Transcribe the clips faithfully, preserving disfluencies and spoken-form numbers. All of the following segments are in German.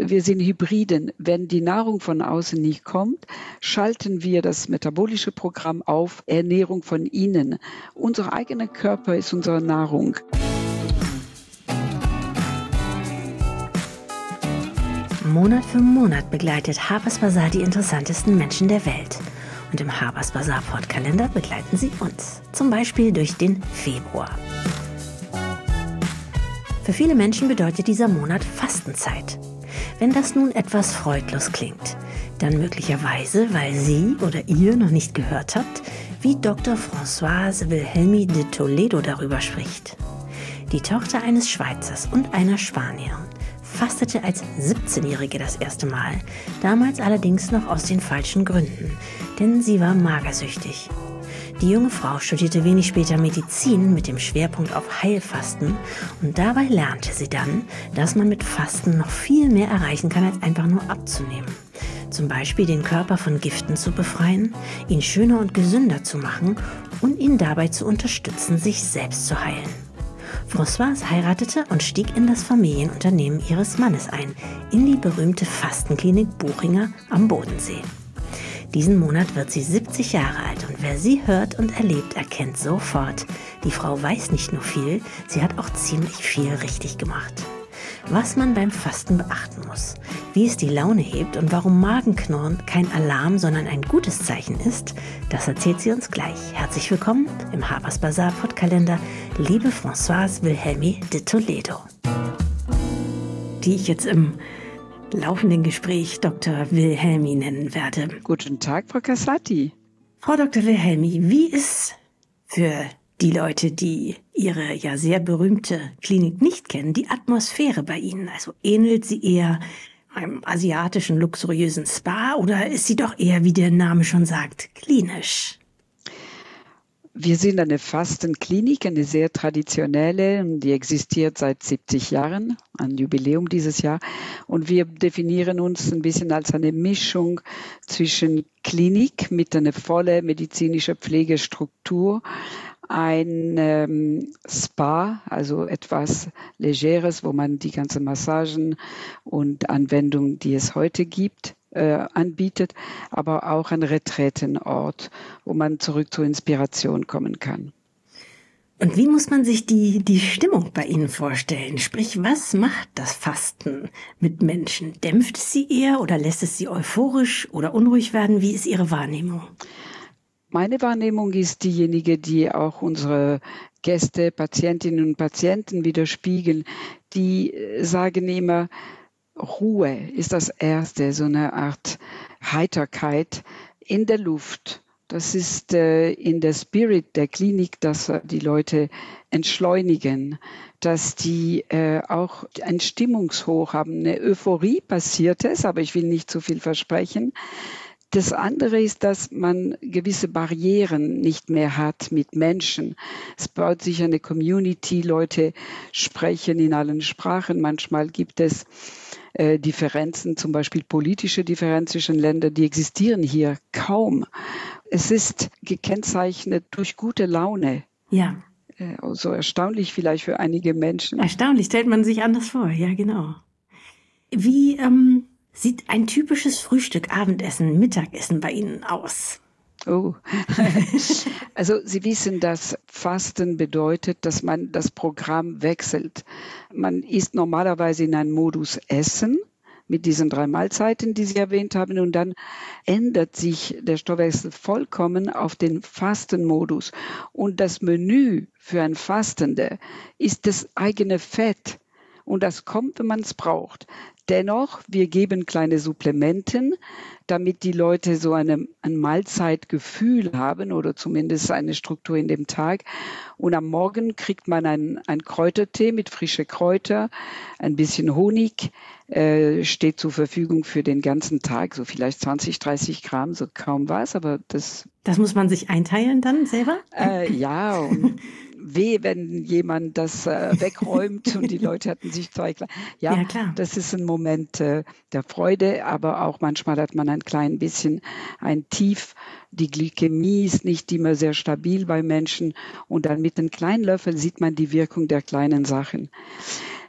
wir sind Hybriden. Wenn die Nahrung von außen nicht kommt, schalten wir das metabolische Programm auf Ernährung von innen. Unser eigener Körper ist unsere Nahrung. Monat für Monat begleitet Harper's Bazaar die interessantesten Menschen der Welt. Und im Harper's Bazaar Podkalender begleiten sie uns, zum Beispiel durch den Februar. Für viele Menschen bedeutet dieser Monat Fastenzeit. Wenn das nun etwas freudlos klingt, dann möglicherweise, weil Sie oder ihr noch nicht gehört habt, wie Doktor Françoise Wilhelmi de Toledo darüber spricht. Die Tochter eines Schweizers und einer Spanierin fastete als siebzehnjährige das erste Mal, damals allerdings noch aus den falschen Gründen, denn sie war magersüchtig. Die junge Frau studierte wenig später Medizin mit dem Schwerpunkt auf Heilfasten und dabei lernte sie dann, dass man mit Fasten noch viel mehr erreichen kann, als einfach nur abzunehmen. Zum Beispiel den Körper von Giften zu befreien, ihn schöner und gesünder zu machen und ihn dabei zu unterstützen, sich selbst zu heilen. Françoise heiratete und stieg in das Familienunternehmen ihres Mannes ein, in die berühmte Fastenklinik Buchinger am Bodensee. Diesen Monat wird sie siebzig Jahre alt und wer sie hört und erlebt, erkennt sofort, die Frau weiß nicht nur viel, sie hat auch ziemlich viel richtig gemacht. Was man beim Fasten beachten muss, wie es die Laune hebt und warum Magenknurren kein Alarm, sondern ein gutes Zeichen ist, das erzählt sie uns gleich. Herzlich willkommen im Harper's Bazaar Podkalender, liebe Françoise Wilhelmi de Toledo, die ich jetzt im laufenden Gespräch Doktor Wilhelmi nennen werde. Guten Tag, Frau Casati. Frau Doktor Wilhelmi, wie ist für die Leute, die Ihre ja sehr berühmte Klinik nicht kennen, die Atmosphäre bei Ihnen? Also ähnelt sie eher einem asiatischen luxuriösen Spa oder ist sie doch eher, wie der Name schon sagt, klinisch? Wir sind eine Fastenklinik, eine sehr traditionelle, die existiert seit siebzig Jahren, ein Jubiläum dieses Jahr. Und wir definieren uns ein bisschen als eine Mischung zwischen Klinik mit einer vollen medizinischen Pflegestruktur, ein ähm, Spa, also etwas Legeres, wo man die ganzen Massagen und Anwendungen, die es heute gibt, äh, anbietet, aber auch ein Reträtenort, wo man zurück zur Inspiration kommen kann. Und wie muss man sich die, die Stimmung bei Ihnen vorstellen? Sprich, was macht das Fasten mit Menschen? Dämpft es sie eher oder lässt es sie euphorisch oder unruhig werden? Wie ist Ihre Wahrnehmung? Meine Wahrnehmung ist diejenige, die auch unsere Gäste, Patientinnen und Patienten widerspiegeln. Die sagen immer, Ruhe ist das Erste, so eine Art Heiterkeit in der Luft. Das ist äh, in der Spirit der Klinik, dass äh, die Leute entschleunigen, dass die äh, auch ein Stimmungshoch haben. Eine Euphorie passiert es, aber ich will nicht zu viel versprechen. Das andere ist, dass man gewisse Barrieren nicht mehr hat mit Menschen. Es baut sich eine Community, Leute sprechen in allen Sprachen. Manchmal gibt es äh, Differenzen, zum Beispiel politische Differenzen zwischen Ländern, die existieren hier kaum. Es ist gekennzeichnet durch gute Laune. Ja. Äh, so erstaunlich vielleicht für einige Menschen. Erstaunlich, stellt man sich anders vor, ja genau. Wie ähm sieht ein typisches Frühstück, Abendessen, Mittagessen bei Ihnen aus? Oh, also Sie wissen, dass Fasten bedeutet, dass man das Programm wechselt. Man ist normalerweise in einem Modus Essen mit diesen drei Mahlzeiten, die Sie erwähnt haben, und dann ändert sich der Stoffwechsel vollkommen auf den Fastenmodus. Und das Menü für ein Fastende ist das eigene Fett. Und das kommt, wenn man es braucht. Dennoch, wir geben kleine Supplementen, damit die Leute so eine, ein Mahlzeitgefühl haben oder zumindest eine Struktur in dem Tag. Und am Morgen kriegt man einen, einen Kräutertee mit frischen Kräutern, ein bisschen Honig, äh, steht zur Verfügung für den ganzen Tag, so vielleicht zwanzig, dreißig Gramm, so kaum was, aber das... Das muss man sich einteilen dann selber? Äh, ja, und weh, wenn jemand das äh, wegräumt und die Leute hatten sich zwei kleine. Ja, ja, klar. Das ist ein Moment äh, der Freude, aber auch manchmal hat man ein klein bisschen ein Tief. Die Glykämie ist nicht immer sehr stabil bei Menschen und dann mit einem kleinen Löffel sieht man die Wirkung der kleinen Sachen.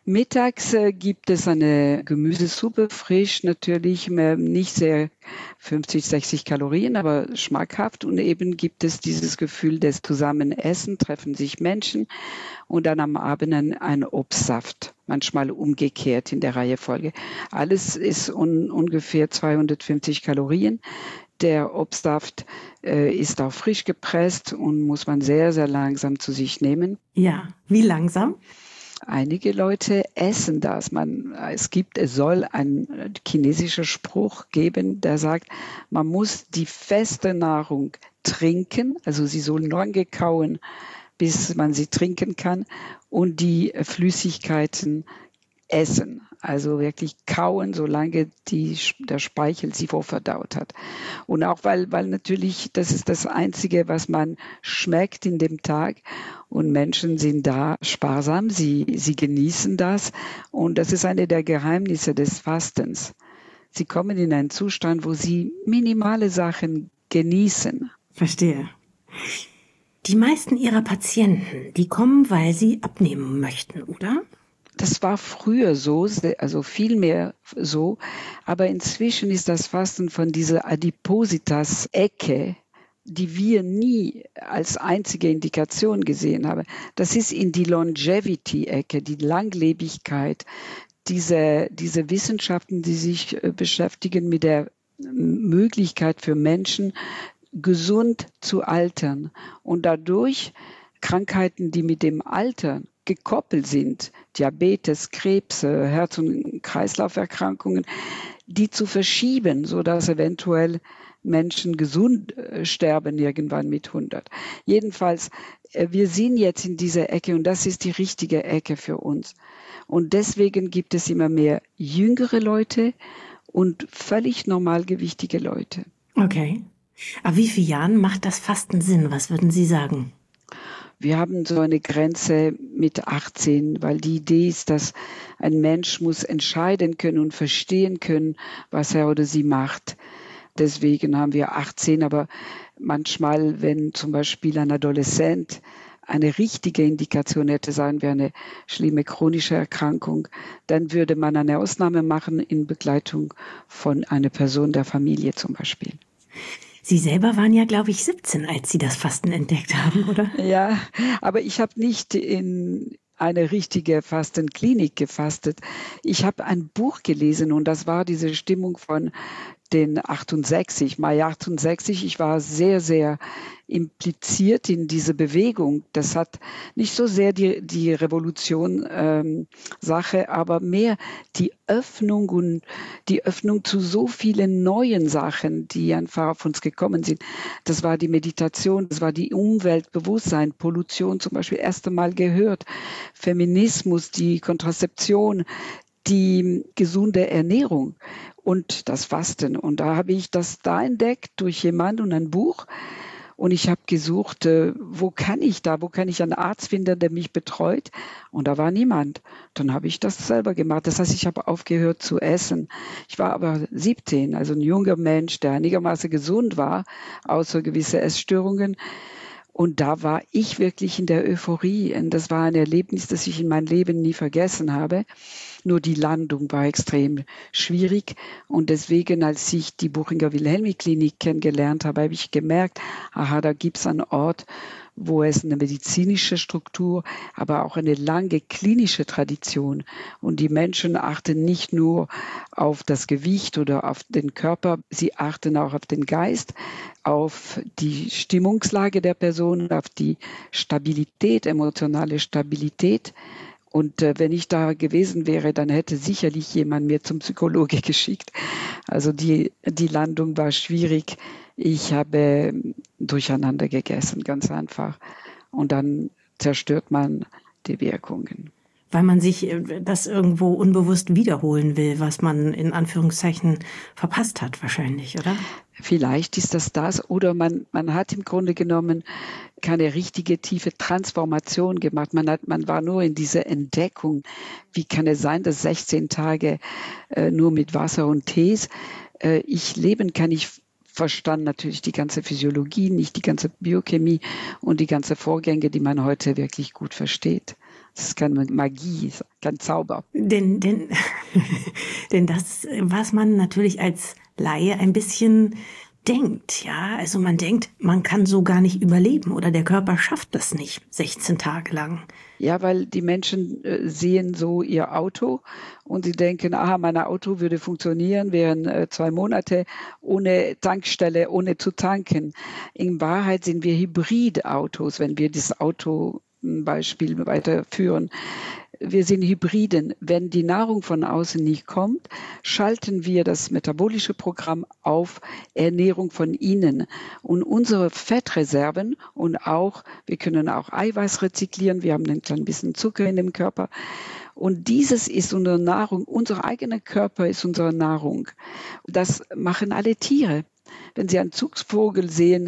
Mittags äh, gibt es eine Gemüsesuppe, frisch natürlich, mehr, nicht sehr fünfzig, sechzig Kalorien, aber schmackhaft. Und eben gibt es dieses Gefühl des Zusammenessen, treffen sich Menschen und dann am Abend ein, ein Obstsaft, manchmal umgekehrt in der Reihenfolge. Alles ist un, ungefähr zweihundertfünfzig Kalorien. Der Obstsaft äh, ist auch frisch gepresst und muss man sehr, sehr langsam zu sich nehmen. Ja, wie langsam? Einige Leute essen das. Man, es gibt, es soll ein chinesischer Spruch geben, der sagt, man muss die feste Nahrung trinken, also sie soll lange kauen, bis man sie trinken kann, und die Flüssigkeiten essen. Also wirklich kauen, solange die, der Speichel sie vorverdaut hat. Und auch weil, weil natürlich, das ist das Einzige, was man schmeckt in dem Tag. Und Menschen sind da sparsam, sie, sie genießen das. Und das ist eine der Geheimnisse des Fastens. Sie kommen in einen Zustand, wo sie minimale Sachen genießen. Verstehe. Die meisten Ihrer Patienten, die kommen, weil sie abnehmen möchten, oder? Das war früher so, also viel mehr so, aber inzwischen ist das Fasten von dieser Adipositas-Ecke, die wir nie als einzige Indikation gesehen haben. Das ist in die Longevity-Ecke, die Langlebigkeit, diese, diese Wissenschaften, die sich beschäftigen mit der Möglichkeit für Menschen, gesund zu altern und dadurch Krankheiten, die mit dem Alter gekoppelt sind, Diabetes, Krebs, Herz- und Kreislauferkrankungen, die zu verschieben, sodass eventuell Menschen gesund sterben irgendwann mit hundert. Jedenfalls, wir sind jetzt in dieser Ecke und das ist die richtige Ecke für uns. Und deswegen gibt es immer mehr jüngere Leute und völlig normalgewichtige Leute. Okay. Aber wie viele Jahren macht das Fasten Sinn? Was würden Sie sagen? Wir haben so eine Grenze mit achtzehn, weil die Idee ist, dass ein Mensch muss entscheiden können und verstehen können, was er oder sie macht. Deswegen haben wir achtzehn, aber manchmal, wenn zum Beispiel ein Adoleszent eine richtige Indikation hätte, sagen wir eine schlimme chronische Erkrankung, dann würde man eine Ausnahme machen in Begleitung von einer Person der Familie zum Beispiel. Sie selber waren ja, glaube ich, siebzehn, als Sie das Fasten entdeckt haben, oder? Ja, aber ich habe nicht in eine richtige Fastenklinik gefastet. Ich habe ein Buch gelesen und das war diese Stimmung von den achtundsechzig, Mai achtundsechzig. Ich war sehr, sehr impliziert in diese Bewegung. Das hat nicht so sehr die, die Revolution ähm, Sache, aber mehr die Öffnung und die Öffnung zu so vielen neuen Sachen, die einfach auf uns gekommen sind. Das war die Meditation, das war die Umweltbewusstsein, Pollution zum Beispiel erst einmal gehört, Feminismus, die Kontrazeption, die gesunde Ernährung und das Fasten. Und da habe ich das da entdeckt durch jemanden und ein Buch. Und ich habe gesucht, äh, wo kann ich da, wo kann ich einen Arzt finden, der mich betreut? Und da war niemand. Dann habe ich das selber gemacht. Das heißt, ich habe aufgehört zu essen. Ich war aber siebzehn, also ein junger Mensch, der einigermaßen gesund war, außer gewisse Essstörungen. Und da war ich wirklich in der Euphorie. Und das war ein Erlebnis, das ich in meinem Leben nie vergessen habe. Nur die Landung war extrem schwierig. Und deswegen, als ich die Buchinger Wilhelmi-Klinik kennengelernt habe, habe ich gemerkt, aha, da gibt es einen Ort, wo es eine medizinische Struktur, aber auch eine lange klinische Tradition. Und die Menschen achten nicht nur auf das Gewicht oder auf den Körper, sie achten auch auf den Geist, auf die Stimmungslage der Person, auf die Stabilität, emotionale Stabilität. Und äh, wenn ich da gewesen wäre, dann hätte sicherlich jemand mir zum Psychologe geschickt. Also die, die Landung war schwierig. Ich habe durcheinander gegessen, ganz einfach. Und dann zerstört man die Wirkungen. Weil man sich das irgendwo unbewusst wiederholen will, was man in Anführungszeichen verpasst hat wahrscheinlich, oder? Vielleicht ist das das. Oder man, man hat im Grunde genommen keine richtige tiefe Transformation gemacht. Man hat, man war nur in dieser Entdeckung. Wie kann es sein, dass sechzehn Tage äh, nur mit Wasser und Tees äh, ich leben kann? Ich verstand natürlich die ganze Physiologie, nicht die ganze Biochemie und die ganzen Vorgänge, die man heute wirklich gut versteht. Das ist keine Magie, kein Zauber. Denn, denn, denn das, was man natürlich als Laie ein bisschen denkt, ja, also man denkt, man kann so gar nicht überleben oder der Körper schafft das nicht sechzehn Tage lang. Ja, weil die Menschen äh, sehen so ihr Auto und sie denken, aha, mein Auto würde funktionieren während äh, zwei Monate ohne Tankstelle, ohne zu tanken. In Wahrheit sind wir Hybridautos, wenn wir das Auto Beispiel weiterführen. Wir sind Hybriden. Wenn die Nahrung von außen nicht kommt, schalten wir das metabolische Programm auf Ernährung von innen. Und unsere Fettreserven und auch, wir können auch Eiweiß rezyklieren, wir haben ein klein bisschen Zucker in dem Körper. Und dieses ist unsere Nahrung, unser eigener Körper ist unsere Nahrung. Das machen alle Tiere. Wenn Sie einen Zugvogel sehen,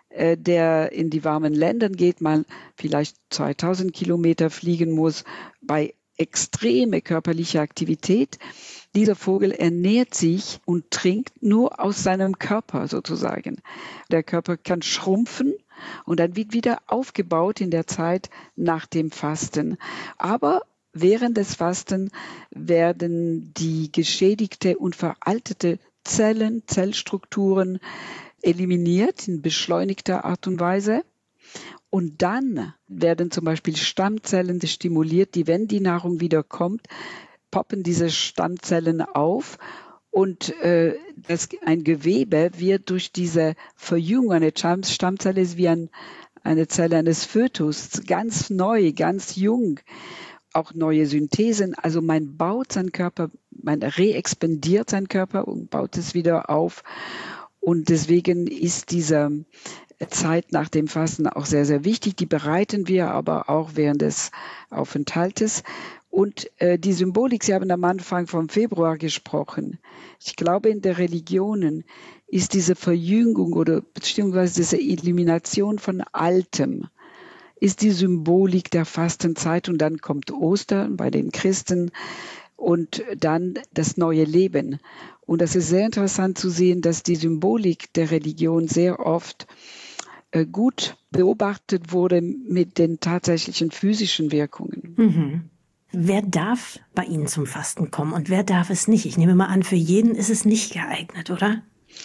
der in die warmen Länder geht, mal vielleicht zweitausend Kilometer fliegen muss, bei extremer körperlicher Aktivität. Dieser Vogel ernährt sich und trinkt nur aus seinem Körper sozusagen. Der Körper kann schrumpfen und dann wird wieder aufgebaut in der Zeit nach dem Fasten. Aber während des Fasten werden die geschädigte und veraltete Zellen, Zellstrukturen eliminiert in beschleunigter Art und Weise. Und dann werden zum Beispiel Stammzellen stimuliert, die, wenn die Nahrung wieder kommt, poppen diese Stammzellen auf und äh, das, ein Gewebe wird durch diese Verjüngung, eine Stammzelle ist wie ein, eine Zelle eines Fötus, ganz neu, ganz jung, auch neue Synthesen. Also man baut seinen Körper, man reexpandiert seinen Körper und baut es wieder auf. Und deswegen ist diese Zeit nach dem Fasten auch sehr, sehr wichtig. Die bereiten wir aber auch während des Aufenthaltes. Und äh, die Symbolik, Sie haben am Anfang vom Februar gesprochen. Ich glaube, in der Religionen ist diese Verjüngung oder beziehungsweise diese Elimination von Altem, ist die Symbolik der Fastenzeit. Und dann kommt Ostern bei den Christen und dann das neue Leben. Und das ist sehr interessant zu sehen, dass die Symbolik der Religion sehr oft äh, gut beobachtet wurde mit den tatsächlichen physischen Wirkungen. Mhm. Wer darf bei Ihnen zum Fasten kommen und wer darf es nicht? Ich nehme mal an, für jeden ist es nicht geeignet, oder?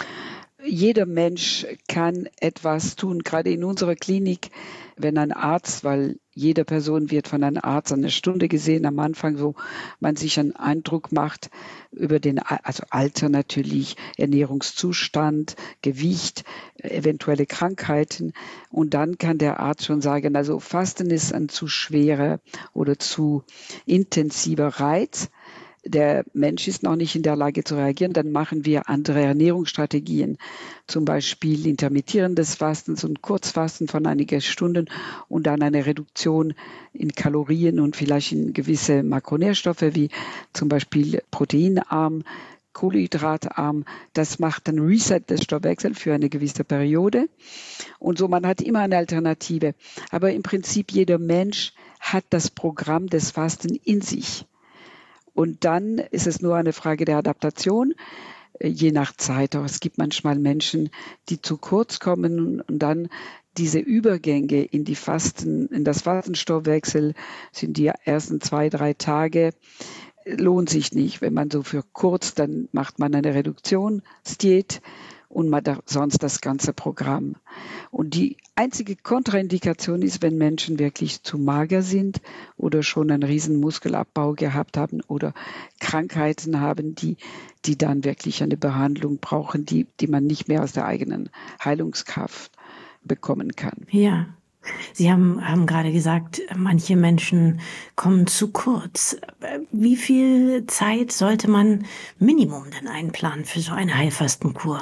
Jeder Mensch kann etwas tun, gerade in unserer Klinik, wenn ein Arzt, weil jede Person wird von einem Arzt eine Stunde gesehen am Anfang, wo man sich einen Eindruck macht über den, also Alter natürlich, Ernährungszustand, Gewicht, eventuelle Krankheiten. Und dann kann der Arzt schon sagen, also Fasten ist ein zu schwerer oder zu intensiver Reiz. Der Mensch ist noch nicht in der Lage zu reagieren, dann machen wir andere Ernährungsstrategien, zum Beispiel intermittierendes Fastens und Kurzfasten von einigen Stunden und dann eine Reduktion in Kalorien und vielleicht in gewisse Makronährstoffe wie zum Beispiel proteinarm, kohlenhydratarm. Das macht dann Reset des Stoffwechsels für eine gewisse Periode und so, man hat immer eine Alternative. Aber im Prinzip jeder Mensch hat das Programm des Fasten in sich. Und dann ist es nur eine Frage der Adaptation, je nach Zeit. Auch es gibt manchmal Menschen, die zu kurz kommen und dann diese Übergänge in die Fasten, in das Fastenstoffwechsel sind die ersten zwei, drei Tage, lohnt sich nicht. Wenn man so für kurz, dann macht man eine Reduktionsdiät und man da sonst das ganze Programm. Und die einzige Kontraindikation ist, wenn Menschen wirklich zu mager sind oder schon einen riesen Muskelabbau gehabt haben oder Krankheiten haben, die, die dann wirklich eine Behandlung brauchen, die, die man nicht mehr aus der eigenen Heilungskraft bekommen kann. Ja. Sie haben, haben gerade gesagt, manche Menschen kommen zu kurz. Wie viel Zeit sollte man Minimum denn einplanen für so eine Heilfastenkur?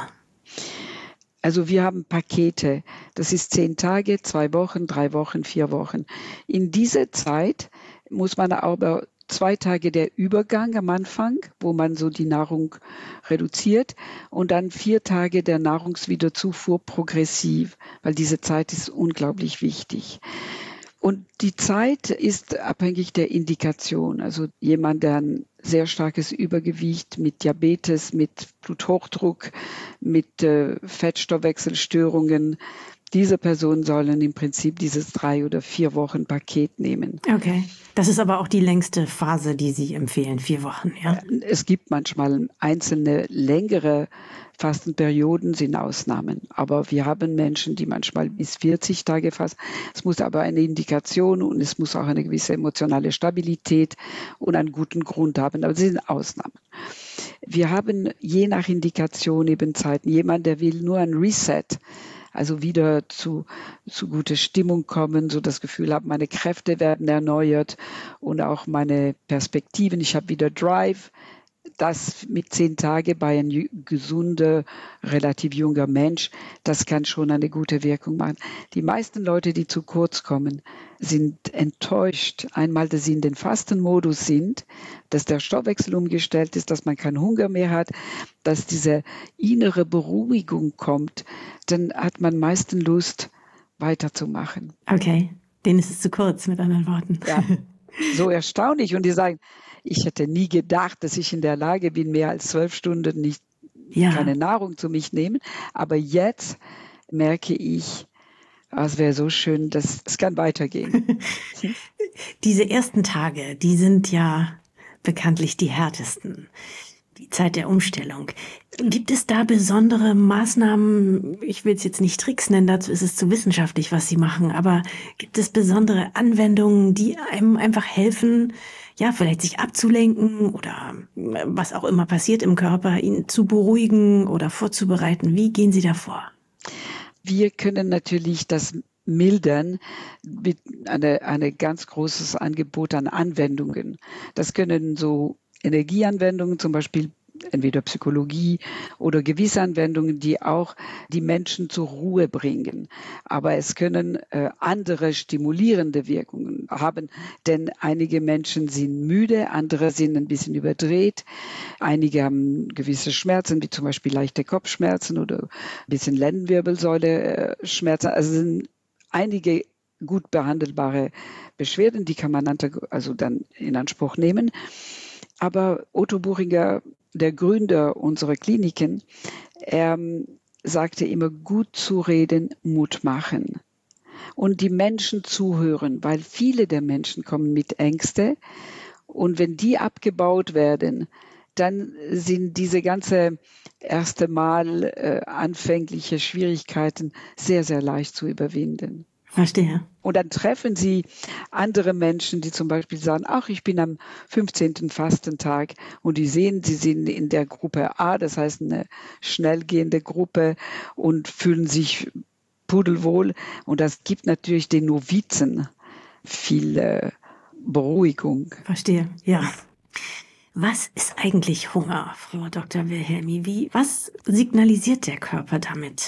Also wir haben Pakete. Das ist zehn Tage, zwei Wochen, drei Wochen, vier Wochen. In dieser Zeit muss man aber zwei Tage der Übergang am Anfang, wo man so die Nahrung reduziert und dann vier Tage der Nahrungswiederzufuhr progressiv, weil diese Zeit ist unglaublich wichtig. Und die Zeit ist abhängig der Indikation. Also jemand, der ein sehr starkes Übergewicht mit Diabetes, mit Bluthochdruck, mit äh, Fettstoffwechselstörungen, Diese Personen sollen im Prinzip dieses drei oder vier Wochen Paket nehmen. Okay. Das ist aber auch die längste Phase, die Sie empfehlen, vier Wochen, ja? Es gibt manchmal einzelne längere Fastenperioden, sind Ausnahmen. Aber wir haben Menschen, die manchmal bis vierzig Tage fasten. Es muss aber eine Indikation und es muss auch eine gewisse emotionale Stabilität und einen guten Grund haben. Aber es sind Ausnahmen. Wir haben je nach Indikation eben Zeiten. Jemand, der will nur ein Reset, also wieder zu, zu guter Stimmung kommen, so das Gefühl haben, meine Kräfte werden erneuert und auch meine Perspektiven. Ich habe wieder Drive. Das mit zehn Tagen bei einem gesunder, relativ junger Mensch, das kann schon eine gute Wirkung machen. Die meisten Leute, die zu kurz kommen, sind enttäuscht. Einmal, dass sie in den Fastenmodus sind, dass der Stoffwechsel umgestellt ist, dass man keinen Hunger mehr hat, dass diese innere Beruhigung kommt. Dann hat man meistens Lust, weiterzumachen. Okay, denen ist es zu kurz, mit anderen Worten. Ja, so erstaunlich. Und die sagen, ich hätte nie gedacht, dass ich in der Lage bin, mehr als zwölf Stunden nicht ja. keine Nahrung zu mich nehmen. Aber jetzt merke ich, es wäre so schön, dass es kann weitergehen. Diese ersten Tage, die sind ja bekanntlich die härtesten. Die Zeit der Umstellung. Gibt es da besondere Maßnahmen? Ich will es jetzt nicht Tricks nennen, dazu ist es zu wissenschaftlich, was Sie machen. Aber gibt es besondere Anwendungen, die einem einfach helfen, ja, vielleicht sich abzulenken oder was auch immer passiert im Körper, ihn zu beruhigen oder vorzubereiten? Wie gehen Sie da vor? Wir können natürlich das mildern mit eine, eine ganz großes Angebot an Anwendungen. Das können so Energieanwendungen, zum Beispiel entweder Psychologie oder gewisse Anwendungen, die auch die Menschen zur Ruhe bringen. Aber es können äh, andere stimulierende Wirkungen haben, denn einige Menschen sind müde, andere sind ein bisschen überdreht, einige haben gewisse Schmerzen, wie zum Beispiel leichte Kopfschmerzen oder ein bisschen Lendenwirbelsäule-Schmerzen. Also sind einige gut behandelbare Beschwerden, die kann man also dann in Anspruch nehmen. Aber Otto Buchinger, der Gründer unserer Kliniken, er sagte immer, gut zu reden, Mut machen. Und die Menschen zuhören, weil viele der Menschen kommen mit Ängste. Und wenn die abgebaut werden, dann sind diese ganze erste Mal äh, anfängliche Schwierigkeiten sehr, sehr leicht zu überwinden. Verstehe. Und dann treffen sie andere Menschen, die zum Beispiel sagen, ach, ich bin am fünfzehnten Fastentag und die sehen, sie sind in der Gruppe A, das heißt eine schnell gehende Gruppe und fühlen sich pudelwohl. Und das gibt natürlich den Novizen viel äh, Beruhigung. Verstehe, ja. Was ist eigentlich Hunger, Frau Doktor Wilhelmi? Wie, was signalisiert der Körper damit?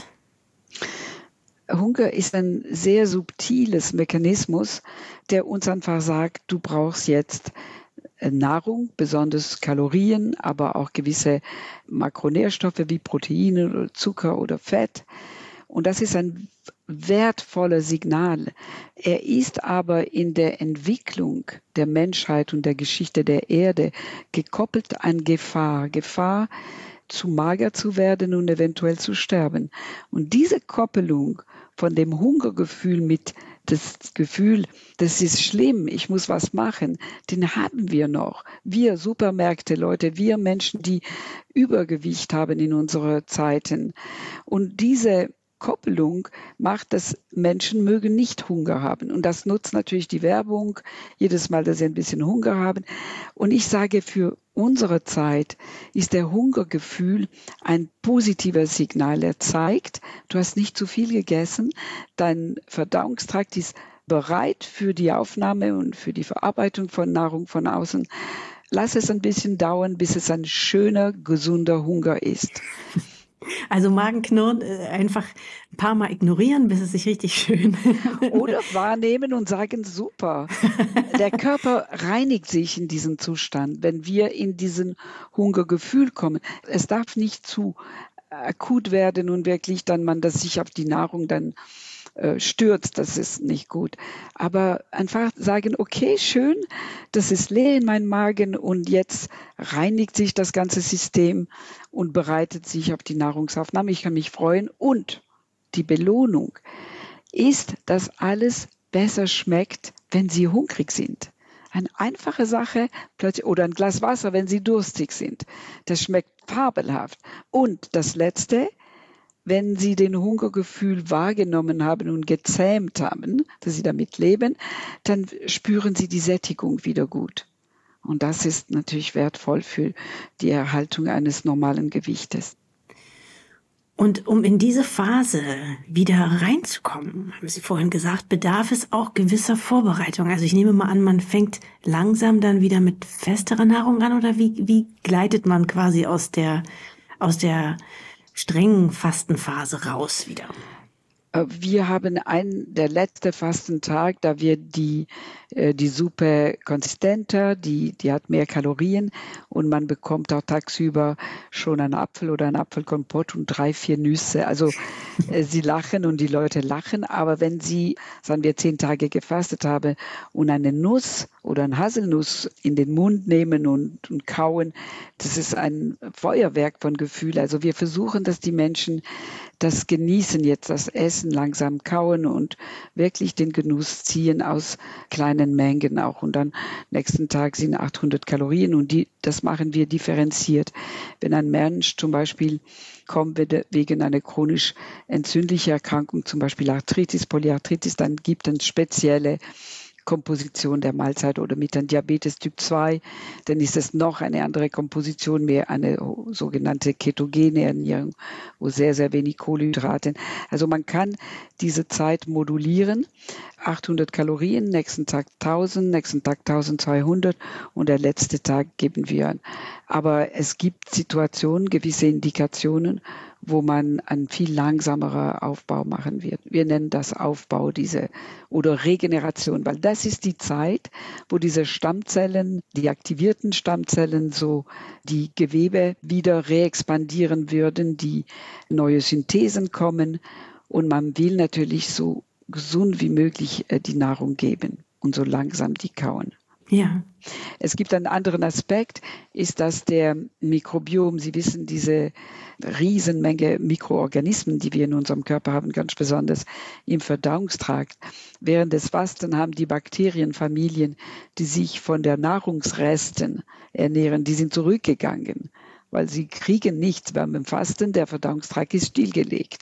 Hunger ist ein sehr subtiles Mechanismus, der uns einfach sagt, du brauchst jetzt Nahrung, besonders Kalorien, aber auch gewisse Makronährstoffe wie Proteine oder Zucker oder Fett. Und das ist ein wertvolles Signal. Er ist aber in der Entwicklung der Menschheit und der Geschichte der Erde gekoppelt an Gefahr. Gefahr, zu mager zu werden und eventuell zu sterben. Und diese Koppelung von dem Hungergefühl mit das Gefühl, das ist schlimm, ich muss was machen, den haben wir noch. Wir Supermärkte, Leute, wir Menschen, die Übergewicht haben in unseren Zeiten. Und diese Koppelung macht, dass Menschen mögen nicht Hunger haben. Und das nutzt natürlich die Werbung, jedes Mal, dass sie ein bisschen Hunger haben. Und ich sage, für unsere Zeit ist der Hungergefühl ein positives Signal. Er zeigt, du hast nicht zu viel gegessen, dein Verdauungstrakt ist bereit für die Aufnahme und für die Verarbeitung von Nahrung von außen. Lass es ein bisschen dauern, bis es ein schöner, gesunder Hunger ist. Also Magenknurren einfach ein paar Mal ignorieren, bis es sich richtig schön... Oder wahrnehmen und sagen, super. Der Körper reinigt sich in diesem Zustand, wenn wir in diesen Hungergefühl kommen. Es darf nicht zu akut werden und wirklich dann man das sich auf die Nahrung dann äh, stürzt. Das ist nicht gut. Aber einfach sagen, okay, schön, das ist leer in meinem Magen und jetzt reinigt sich das ganze System und bereitet sich auf die Nahrungsaufnahme. Ich kann mich freuen und die Belohnung ist, dass alles besser schmeckt, wenn Sie hungrig sind. Eine einfache Sache, plötzlich, oder ein Glas Wasser, wenn Sie durstig sind. Das schmeckt fabelhaft. Und das Letzte, wenn Sie den Hungergefühl wahrgenommen haben und gezähmt haben, dass Sie damit leben, dann spüren Sie die Sättigung wieder gut. Und das ist natürlich wertvoll für die Erhaltung eines normalen Gewichtes. Und um in diese Phase wieder reinzukommen, haben Sie vorhin gesagt, bedarf es auch gewisser Vorbereitung. Also ich nehme mal an, man fängt langsam dann wieder mit festerer Nahrung an, oder wie, wie gleitet man quasi aus der, aus der strengen Fastenphase raus wieder? Wir haben einen, der letzte Fastentag, da wird die, die Suppe konsistenter, die, die hat mehr Kalorien und man bekommt auch tagsüber schon einen Apfel oder einen Apfelkompott und drei, vier Nüsse. Also Sie lachen und die Leute lachen, aber wenn Sie, sagen wir, zehn Tage gefastet haben und eine Nuss oder eine Haselnuss in den Mund nehmen und, und kauen, das ist ein Feuerwerk von Gefühl. Also wir versuchen, dass die Menschen das genießen, jetzt das Essen, langsam kauen und wirklich den Genuss ziehen aus kleinen Mengen auch. Und dann nächsten Tag sind achthundert Kalorien und die, das machen wir differenziert. Wenn ein Mensch zum Beispiel kommt wegen einer chronisch entzündlichen Erkrankung, zum Beispiel Arthritis, Polyarthritis, dann gibt es spezielle Komposition der Mahlzeit, oder mit einem Diabetes Typ zwei, dann ist es noch eine andere Komposition, mehr eine sogenannte ketogene Ernährung, wo sehr, sehr wenig Kohlenhydrate. Also man kann diese Zeit modulieren, achthundert Kalorien, nächsten Tag tausend, nächsten Tag eintausendzweihundert und der letzte Tag geben wir an. Aber es gibt Situationen, gewisse Indikationen, wo man einen viel langsamerer Aufbau machen wird. Wir nennen das Aufbau diese oder Regeneration, weil das ist die Zeit, wo diese Stammzellen, die aktivierten Stammzellen, so die Gewebe wieder reexpandieren würden, die neue Synthesen kommen und man will natürlich so gesund wie möglich die Nahrung geben und so langsam die kauen. Ja. Es gibt einen anderen Aspekt, ist, dass der Mikrobiom, Sie wissen, diese Riesenmenge Mikroorganismen, die wir in unserem Körper haben, ganz besonders im Verdauungstrakt. Während des Fasten haben die Bakterienfamilien, die sich von der Nahrungsresten ernähren, die sind zurückgegangen, weil sie kriegen nichts beim Fasten, der Verdauungstrakt ist stillgelegt.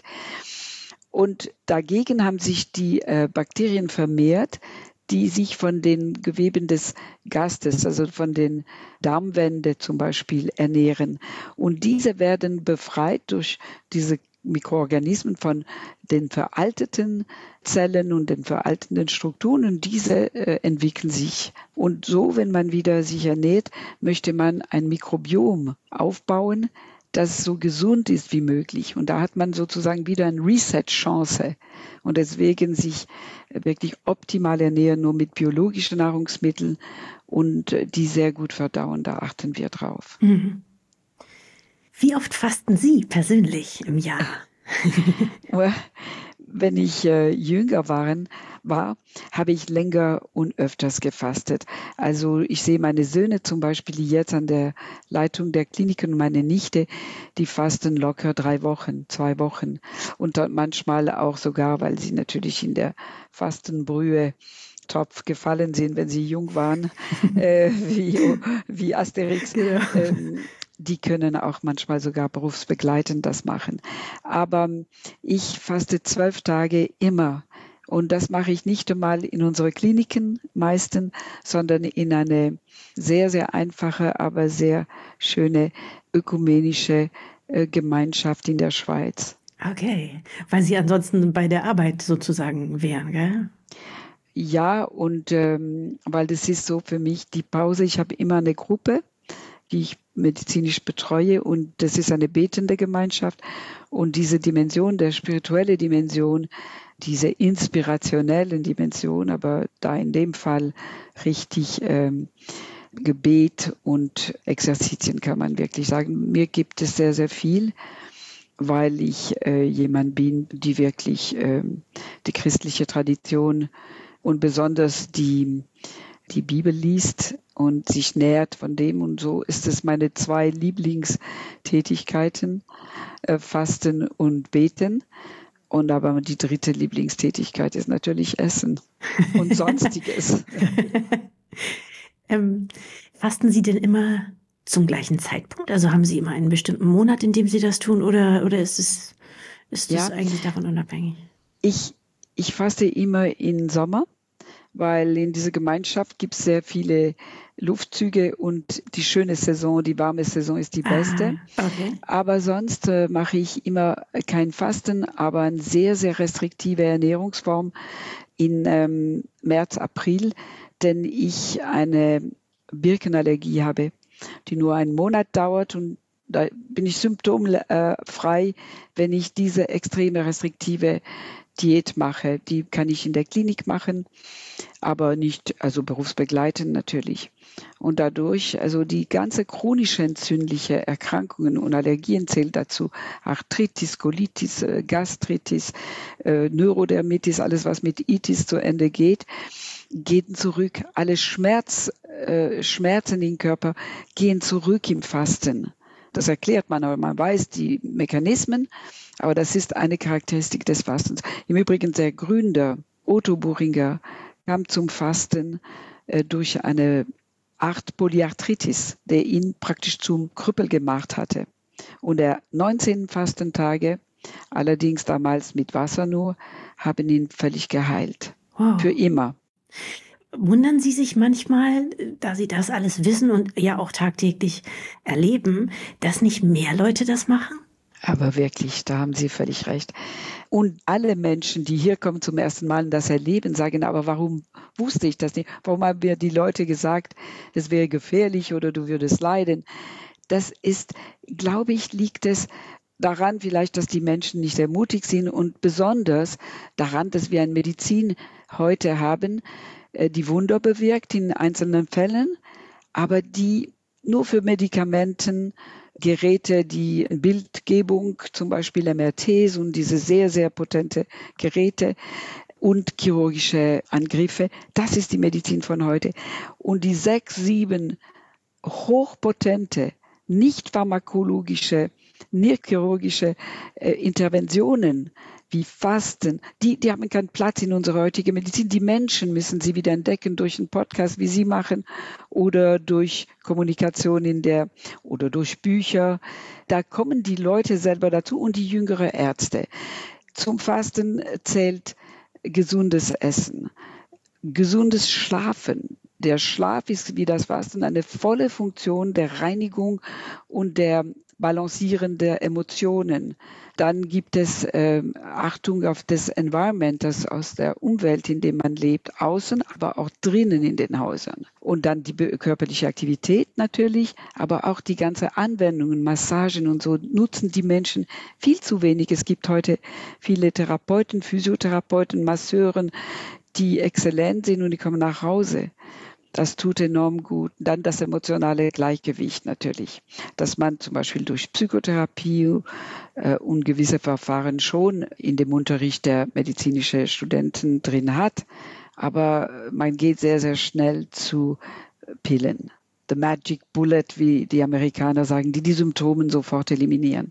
Und dagegen haben sich die äh, Bakterien vermehrt, die sich von den Geweben des Gastes, also von den Darmwänden zum Beispiel, ernähren. Und diese werden befreit durch diese Mikroorganismen von den veralteten Zellen und den veralteten Strukturen, und diese äh, entwickeln sich. Und so, wenn man wieder sich ernährt, möchte man ein Mikrobiom aufbauen, das so gesund ist wie möglich. Und da hat man sozusagen wieder eine Reset-Chance. Und deswegen sich wirklich optimal ernähren, nur mit biologischen Nahrungsmitteln und die sehr gut verdauen. Da achten wir drauf. Mhm. Wie oft fasten Sie persönlich im Jahr? Wenn ich äh, jünger waren, war, habe ich länger und öfters gefastet. Also ich sehe meine Söhne zum Beispiel, die jetzt an der Leitung der Kliniken, und meine Nichte, die fasten locker drei Wochen, zwei Wochen. Und dann manchmal auch sogar, weil sie natürlich in der Fastenbrühe Topf gefallen sind, wenn sie jung waren, äh, wie, wie Asterix. Ja. Ähm, die können auch manchmal sogar berufsbegleitend das machen. Aber ich faste zwölf Tage immer. Und das mache ich nicht einmal in unsere Kliniken meistens, sondern in eine sehr, sehr einfache, aber sehr schöne ökumenische äh, Gemeinschaft in der Schweiz. Okay, weil Sie ansonsten bei der Arbeit sozusagen wären, gell? Ja, und ähm, weil das ist so für mich die Pause. Ich habe immer eine Gruppe, die ich medizinisch betreue, und das ist eine betende Gemeinschaft, und diese Dimension, der spirituelle Dimension, diese inspirationelle Dimension, aber da in dem Fall richtig ähm, Gebet und Exerzitien, kann man wirklich sagen. Mir gibt es sehr, sehr viel, weil ich äh, jemand bin, die wirklich äh, die christliche Tradition und besonders die die Bibel liest und sich nähert von dem, und so ist es meine zwei Lieblingstätigkeiten, äh, Fasten und Beten. Und aber die dritte Lieblingstätigkeit ist natürlich Essen und Sonstiges. ähm, fasten Sie denn immer zum gleichen Zeitpunkt? Also haben Sie immer einen bestimmten Monat, in dem Sie das tun, oder, oder ist es, ist es ja. eigentlich davon unabhängig? Ich, ich faste immer im Sommer, weil in dieser Gemeinschaft gibt es sehr viele Luftzüge und die schöne Saison, die warme Saison ist die beste. Ah, okay. Aber sonst äh, mache ich immer kein Fasten, aber eine sehr, sehr restriktive Ernährungsform in ähm, März, April, denn ich eine Birkenallergie habe, die nur einen Monat dauert und da bin ich symptomfrei, wenn ich diese extreme restriktive Diät mache. Die kann ich in der Klinik machen, aber nicht, also berufsbegleitend natürlich. Und dadurch, also die ganze chronische entzündliche Erkrankungen und Allergien zählt dazu. Arthritis, Colitis, Gastritis, äh, Neurodermitis, alles was mit Itis zu Ende geht, gehen zurück. Alle Schmerz, äh, Schmerzen im Körper gehen zurück im Fasten. Das erklärt man, aber man weiß die Mechanismen. Aber das ist eine Charakteristik des Fastens. Im Übrigen der Gründer, Otto Buchinger, kam zum Fasten äh, durch eine Art Polyarthritis, der ihn praktisch zum Krüppel gemacht hatte. Und er neunzehn Fastentage, allerdings damals mit Wasser nur, haben ihn völlig geheilt. Wow. Für immer. Wundern Sie sich manchmal, da Sie das alles wissen und ja auch tagtäglich erleben, dass nicht mehr Leute das machen? Aber wirklich, da haben Sie völlig recht. Und alle Menschen, die hier kommen zum ersten Mal und das erleben, sagen, aber warum wusste ich das nicht? Warum haben mir die Leute gesagt, es wäre gefährlich oder du würdest leiden? Das ist, glaube ich, liegt es daran vielleicht, dass die Menschen nicht sehr mutig sind und besonders daran, dass wir eine Medizin heute haben, die Wunder bewirkt in einzelnen Fällen, aber die nur für Medikamenten, Geräte, die Bildgebung, zum Beispiel M R Ts und diese sehr, sehr potente Geräte und chirurgische Angriffe, das ist die Medizin von heute. Und die sechs, sieben hochpotente, nicht pharmakologische, nicht chirurgische äh, Interventionen wie Fasten, die, die haben keinen Platz in unserer heutigen Medizin. Die Menschen müssen sie wieder entdecken durch einen Podcast, wie Sie machen, oder durch Kommunikation in der, oder durch Bücher. Da kommen die Leute selber dazu und die jüngeren Ärzte. Zum Fasten zählt gesundes Essen, gesundes Schlafen. Der Schlaf ist wie das Fasten eine volle Funktion der Reinigung und der Balancieren der Emotionen. Dann gibt es äh, Achtung auf das Environment, das aus der Umwelt, in der man lebt, außen, aber auch drinnen in den Häusern. Und dann die körperliche Aktivität natürlich, aber auch die ganze Anwendungen, Massagen und so nutzen die Menschen viel zu wenig. Es gibt heute viele Therapeuten, Physiotherapeuten, Masseuren, die exzellent sind und die kommen nach Hause. Das tut enorm gut. Dann das emotionale Gleichgewicht natürlich, dass man zum Beispiel durch Psychotherapie äh, und gewisse Verfahren schon in dem Unterricht der medizinischen Studenten drin hat. Aber man geht sehr, sehr schnell zu Pillen. The Magic Bullet, wie die Amerikaner sagen, die die Symptome sofort eliminieren.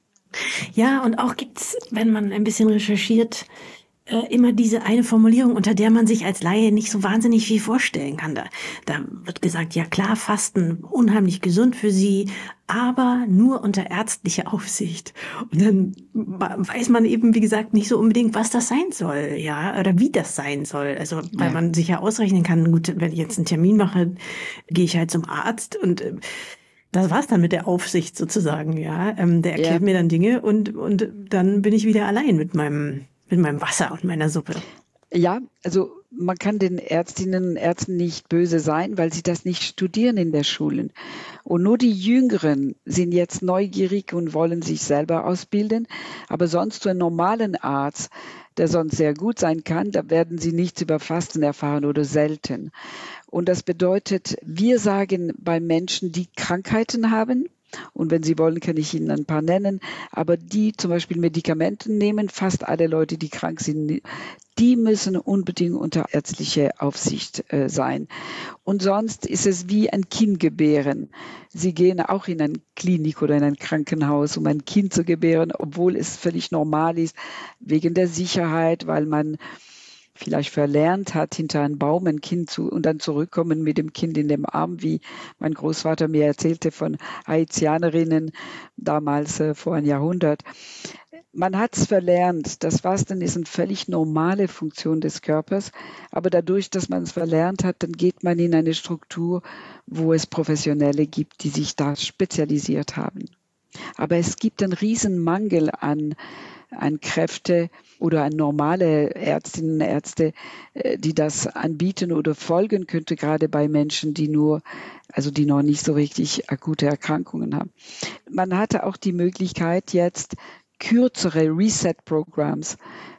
Ja, und auch gibt's, wenn man ein bisschen recherchiert, immer diese eine Formulierung, unter der man sich als Laie nicht so wahnsinnig viel vorstellen kann. Da, da wird gesagt, ja klar, Fasten unheimlich gesund für Sie, aber nur unter ärztlicher Aufsicht. Und dann weiß man eben, wie gesagt, nicht so unbedingt, was das sein soll, ja, oder wie das sein soll. Also, weil ja. man sich ja ausrechnen kann, gut, wenn ich jetzt einen Termin mache, gehe ich halt zum Arzt und das war's dann mit der Aufsicht sozusagen, ja. Ähm, der erklärt ja. mir dann Dinge und, und dann bin ich wieder allein mit meinem mit meinem Wasser und meiner Suppe. Ja, also man kann den Ärztinnen und Ärzten nicht böse sein, weil sie das nicht studieren in der Schulen. Und nur die Jüngeren sind jetzt neugierig und wollen sich selber ausbilden. Aber sonst so einen normalen Arzt, der sonst sehr gut sein kann, da werden sie nichts über Fasten erfahren oder selten. Und das bedeutet, wir sagen bei Menschen, die Krankheiten haben, Und wenn Sie wollen, kann ich Ihnen ein paar nennen. Aber die zum Beispiel Medikamente nehmen, fast alle Leute, die krank sind, die müssen unbedingt unter ärztlicher Aufsicht äh, sein. Und sonst ist es wie ein Kind gebären. Sie gehen auch in eine Klinik oder in ein Krankenhaus, um ein Kind zu gebären, obwohl es völlig normal ist, wegen der Sicherheit, weil man vielleicht verlernt hat, hinter einem Baum ein Kind zu und dann zurückkommen mit dem Kind in dem Arm, wie mein Großvater mir erzählte von Haitianerinnen damals äh, vor einem Jahrhundert. Man hat es verlernt. Das Fasten ist eine völlig normale Funktion des Körpers, aber dadurch, dass man es verlernt hat, dann geht man in eine Struktur, wo es Professionelle gibt, die sich da spezialisiert haben. Aber es gibt einen riesen Mangel an an Kräfte oder an normale Ärztinnen und Ärzte, die das anbieten oder folgen könnte, gerade bei Menschen, die nur, also die noch nicht so richtig akute Erkrankungen haben. Man hatte auch die Möglichkeit jetzt kürzere Reset-Programms,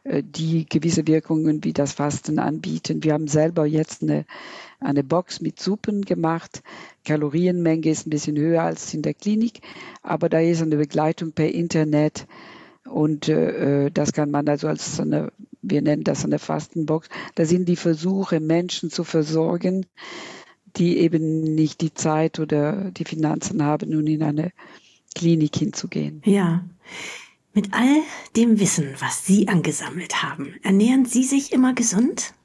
die gewisse Wirkungen wie das Fasten anbieten. Wir haben selber jetzt eine, eine Box mit Suppen gemacht. Kalorienmenge ist ein bisschen höher als in der Klinik, aber da ist eine Begleitung per Internet. Und äh, das kann man also als eine, wir nennen das eine Fastenbox, da sind die Versuche, Menschen zu versorgen, die eben nicht die Zeit oder die Finanzen haben, nun in eine Klinik hinzugehen. Ja, mit all dem Wissen, was Sie angesammelt haben, ernähren Sie sich immer gesund?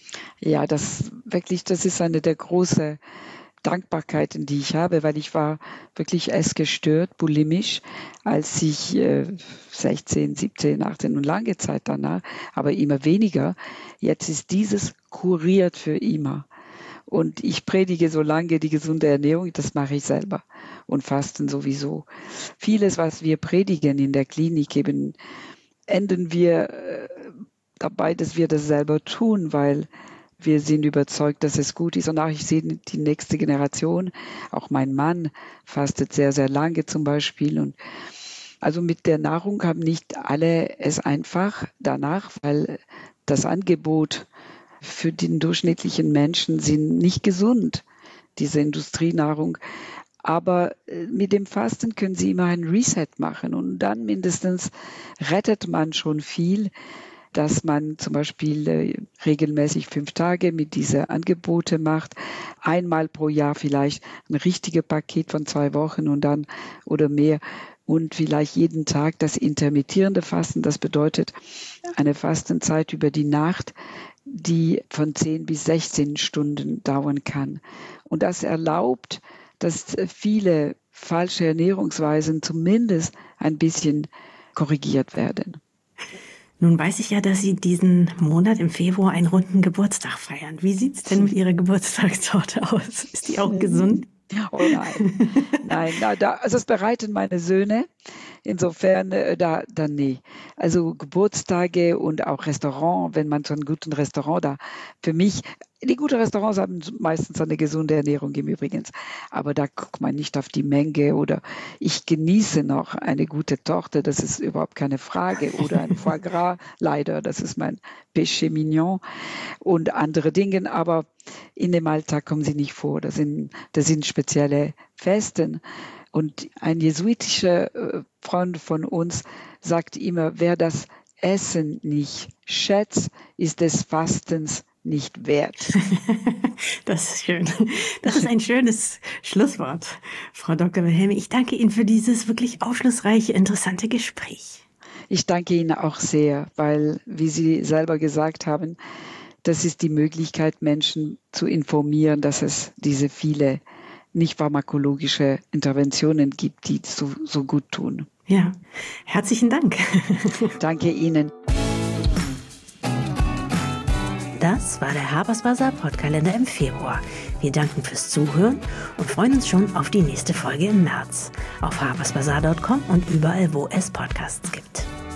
Ja, das wirklich, das ist eine der großen Dankbarkeiten, die ich habe, weil ich war wirklich essgestört, bulimisch, als ich äh, sechzehn, siebzehn, achtzehn und lange Zeit danach, aber immer weniger. Jetzt ist dieses kuriert für immer. Und ich predige so lange die gesunde Ernährung, das mache ich selber und Fasten sowieso. Vieles, was wir predigen in der Klinik, eben enden wir äh, dabei, dass wir das selber tun, weil wir sind überzeugt, dass es gut ist. Und auch ich sehe die nächste Generation, auch mein Mann fastet sehr, sehr lange zum Beispiel. Und also mit der Nahrung haben nicht alle es einfach danach, weil das Angebot für den durchschnittlichen Menschen sind nicht gesund, diese Industrienahrung. Aber mit dem Fasten können Sie immer ein Reset machen und dann mindestens rettet man schon viel, dass man zum Beispiel äh, regelmäßig fünf Tage mit diesen Angebote macht, einmal pro Jahr vielleicht ein richtiges Paket von zwei Wochen und dann oder mehr und vielleicht jeden Tag das intermittierende Fasten. Das bedeutet eine Fastenzeit über die Nacht, die von zehn bis sechzehn Stunden dauern kann. Und das erlaubt, dass viele falsche Ernährungsweisen zumindest ein bisschen korrigiert werden. Nun weiß ich ja, dass Sie diesen Monat im Februar einen runden Geburtstag feiern. Wie sieht es denn mit Ihrer Geburtstagstorte aus? Ist die auch gesund? Oh nein, nein, na, da, also das bereiten meine Söhne. Insofern, äh, da, da nee. Also Geburtstage und auch Restaurant, wenn man zu einem guten Restaurant da, für mich, die guten Restaurants haben meistens eine gesunde Ernährung im Übrigen, aber da guckt man nicht auf die Menge oder ich genieße noch eine gute Torte, das ist überhaupt keine Frage, oder ein Foie Gras, leider, das ist mein Péché mignon und andere Dinge, aber in dem Alltag kommen sie nicht vor, das sind, das sind spezielle Festen. Und ein jesuitischer Freund von uns sagt immer, wer das Essen nicht schätzt, ist des Fastens nicht wert. Das ist schön. Das ist ein schönes Schlusswort, Frau Doktor Wilhelmi. Ich danke Ihnen für dieses wirklich aufschlussreiche, interessante Gespräch. Ich danke Ihnen auch sehr, weil, wie Sie selber gesagt haben, das ist die Möglichkeit, Menschen zu informieren, dass es diese viele nicht pharmakologische Interventionen gibt, die so, so gut tun. Ja, herzlichen Dank. Danke Ihnen. Das war der Habersbazaar Podkalender im Februar. Wir danken fürs Zuhören und freuen uns schon auf die nächste Folge im März. Auf habersbazaar Punkt com und überall, wo es Podcasts gibt.